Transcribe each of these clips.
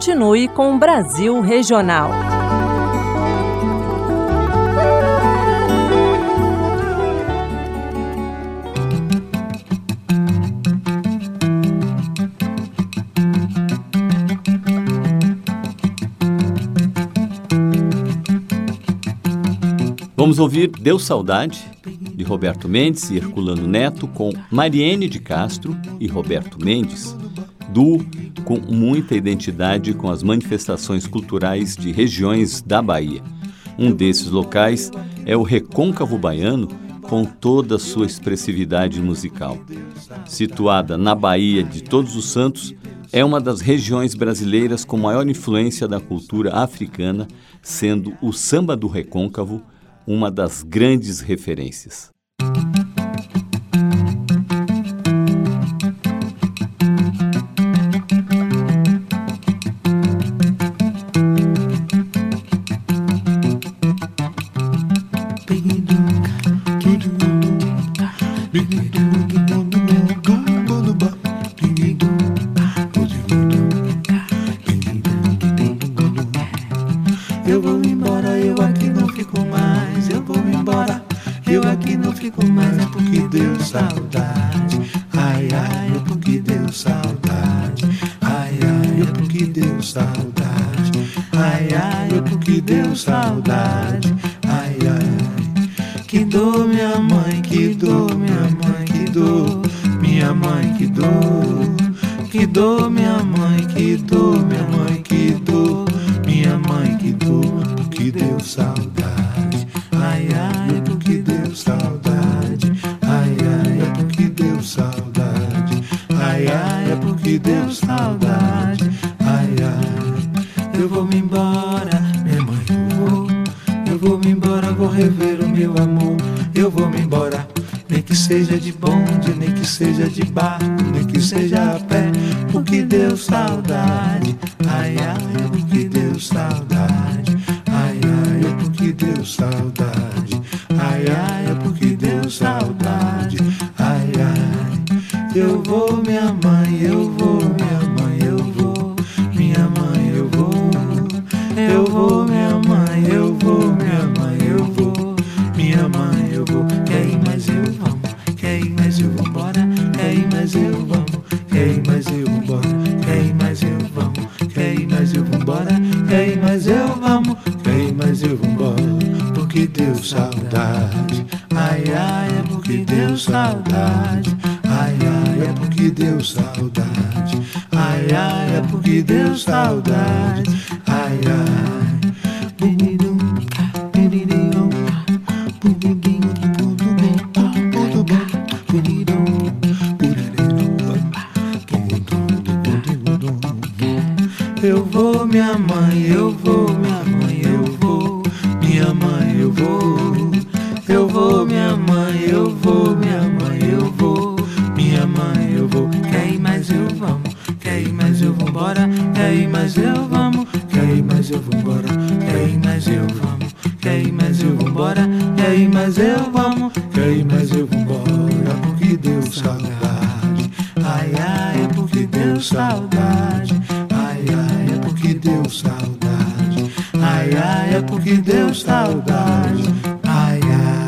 continue com o Brasil Regional. Vamos ouvir Deu Saudade, de Roberto Mendes e Herculano Neto, com Mariene de Castro e Roberto Mendes, duo com muita identidade com as manifestações culturais de regiões da Bahia. Um desses locais é o Recôncavo Baiano, com toda a sua expressividade musical. Situada na Bahia de Todos os Santos, é uma das regiões brasileiras com maior influência da cultura africana, sendo o samba do Recôncavo uma das grandes referências. Eu vou embora, eu aqui não fico mais. Eu vou embora, eu aqui não fico mais. É porque deu saudade. Ai, ai, é porque deu saudade. Ai, ai, é porque deu saudade. Ai, ai, é porque deu saudade. Ai, ai, que dor, minha mãe, que dor, minha mãe, que dor, minha mãe, que dor, que dor, minha mãe, que dor, minha mãe, que dor, minha mãe, que dor, porque deu saudade. Ai, ai, é porque deu saudade. Ai, ai, é porque deu saudade. Ai, ai, é porque deu saudade. Ai, ai, eu vou me embora, minha mãe, eu vou me embora, vou rever o meu amor. Eu vou me embora, nem que seja de bonde, nem que seja de barco, nem que seja a pé, porque deu saudade. Ai, ai, é porque deu saudade. Ai, ai, é porque deu saudade. Ai, ai, é porque deu saudade. Ai, ai, eu vou, minha mãe, eu vou, minha mãe, eu vou, minha mãe, eu vou, eu vou, minha mãe, eu vou, minha mãe, eu vou, minha mãe, eu vou. Quer ir, mas eu vamos. Quer ir, mas eu vou embora. Quer ir, mas eu vamos. Quer ir, mas eu vou embora. Quer ir, mas eu vamos. Quer ir, mas eu vou embora. Quer ir, mas eu vamos. Quer ir, mas eu vou embora. Porque deu saudade. Ai, ai, é porque deu saudade. Ai, ai, é porque deu saudade. Ai, ai, é porque deu saudade. Ai, ai. Eu vou, minha mãe, eu vou, minha mãe, eu vou, minha mãe, eu vou, eu vou, minha mãe, eu vou, minha mãe, eu vou, minha mãe, eu vou. Quer ir, mas eu vamos. Quer ir, mas eu vou embora. Quer ir, mas eu vamos. Quer ir, mas eu vou embora. Quer ir, mas eu vamos. Quer ir, mas eu vou embora. Quer ir, mas eu vamos. Quer ir, mas eu vou embora. Porque deu saudade. Ai, ai, é porque deu saudade. Ai, ai, é porque deu saudade. Ai, ai, é porque deu saudade. Ai, ai.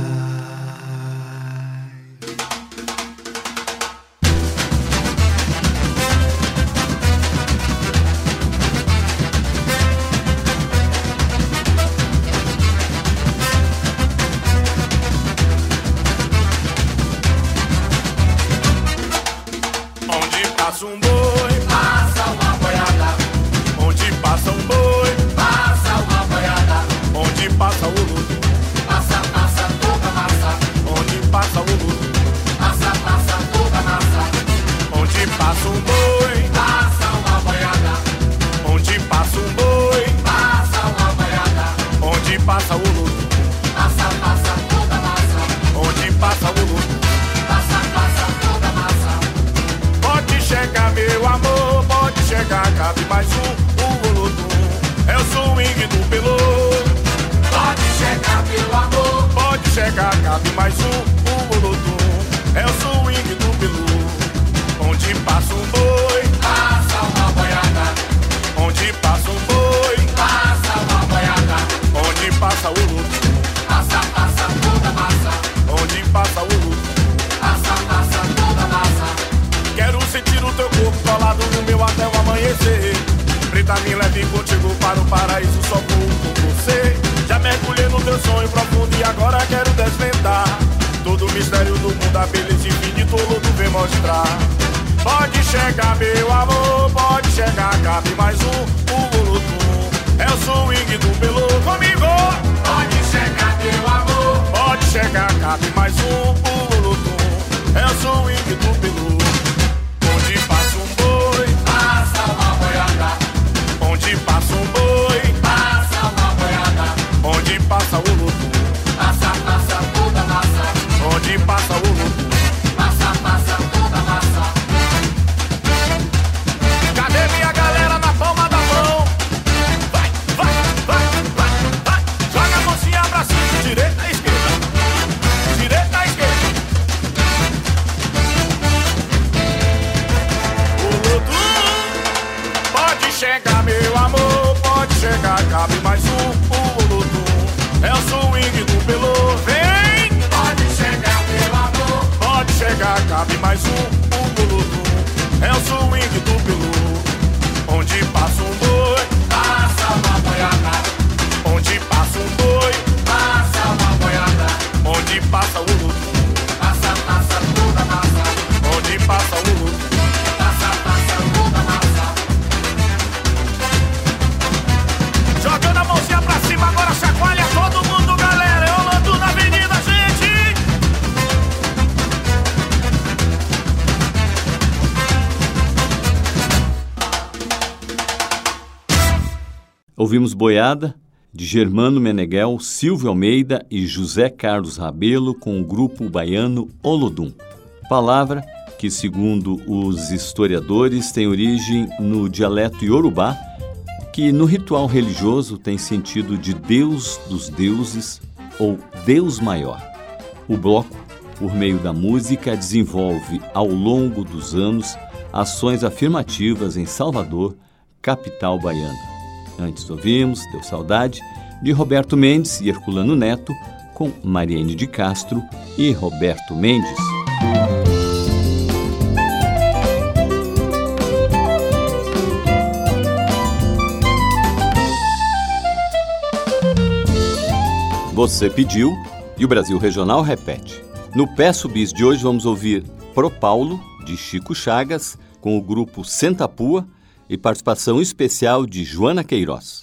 Onde passa um boi, passa uma boiada. Onde passa um boi, passa uma boiada. Onde passa o luto, passa, passa toda massa. Onde passa o luto, passa, passa toda massa. Onde passa um boi, passa uma boiada. Onde passa um boi, passa uma boiada. Onde passa o luto, passa, passa toda massa. Onde passa o luto, passa, passa toda massa. Pode chegar, meu amor, pode chegar, cabe mais um, olodum. É o swing do pelô. Pode chegar, meu amor, pode chegar, cabe mais um, olodum. É o swing do pelô. Onde passa um boi, passa uma boiada. Acredita, me leve contigo para o paraíso, só vou com você. Já mergulhei no teu sonho profundo e agora quero desvendar todo o mistério do mundo, a beleza infinita, o lodo vem mostrar. Pode chegar, meu amor, pode chegar, cabe mais um, Lulutum. É o swing do Pelô, comigo. Pode chegar, meu amor, pode chegar, cabe mais um, Lulutum. É o swing do Pelô. Onde passa um boi, passa uma boiada. Onde passa um boi, passa uma boiada. Onde passa o Lulutum, passa, passa toda massa. Onde passa o Lulutum, passa, passa toda massa. Cadê minha galera na palma da mão? Vai, vai, vai, vai, vai. Joga a mãozinha pra cima, direita e esquerda. Direita e esquerda. Lulutum. Pode chegar, meu amor, pode chegar, cabe mais um, Lulutum. É o swing do Pelô, vem. Pode chegar, meu amor, pode chegar, cabe mais um, Lulutum. É o swing do Pelô. Onde passa um boi, passa uma boiada. Onde passa um boi, passa uma boiada. Onde passa o Lulutum, passa, passa toda massa. Onde passa o Lulutum, passa, passa toda massa. Jogando a mãozinha pra cima, agora chacoalha todo mundo, galera. Eu ando na avenida, gente. Ouvimos Boiada, de Germano Meneghel, Silvio Almeida e José Carlos Rabelo, com o grupo baiano Olodum. Palavra que, segundo os historiadores, tem origem no dialeto iorubá, que no ritual religioso tem sentido de Deus dos deuses ou Deus maior. O bloco, por meio da música, desenvolve ao longo dos anos ações afirmativas em Salvador, capital baiana. Antes ouvimos Deu Saudade, de Roberto Mendes e Herculano Neto, com Mariene de Castro e Roberto Mendes. Você pediu e o Brasil Regional repete. No Peço Bis de hoje vamos ouvir Pro Paulo, de Chico Chagas, com o grupo Sentapua e participação especial de Joana Queiroz.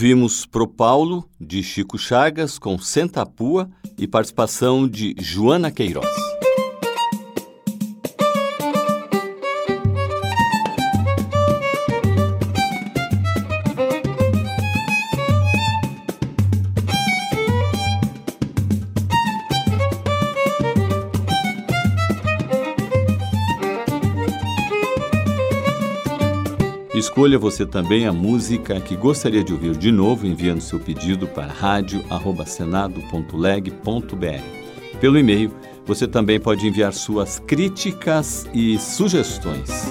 Ouvimos Pro Paulo, de Chico Chagas, com Senta Pua e participação de Joana Queiroz. Escolha você também a música que gostaria de ouvir de novo, enviando seu pedido para radio@senado.leg.br. Pelo e-mail, você também pode enviar suas críticas e sugestões.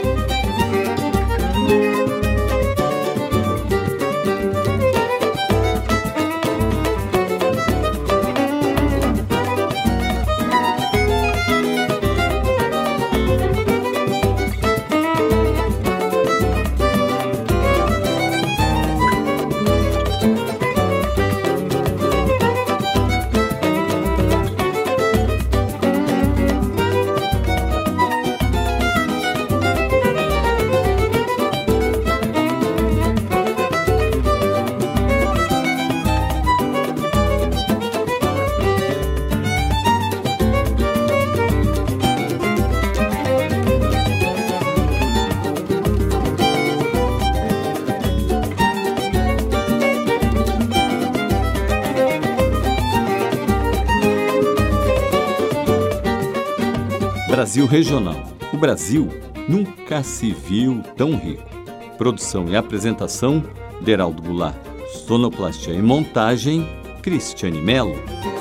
Brasil Regional. O Brasil nunca se viu tão rico. Produção e apresentação, Deraldo Goulart. Sonoplastia e montagem, Cristiane Melo.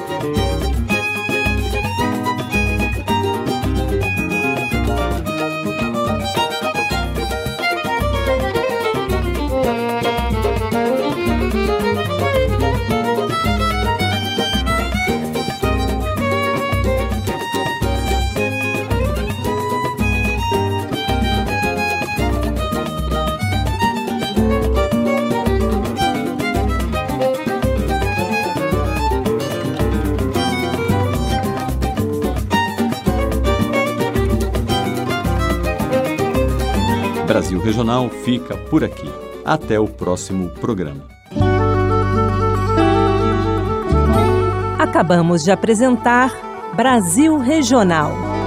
Brasil Regional fica por aqui. Até o próximo programa. Acabamos de apresentar Brasil Regional.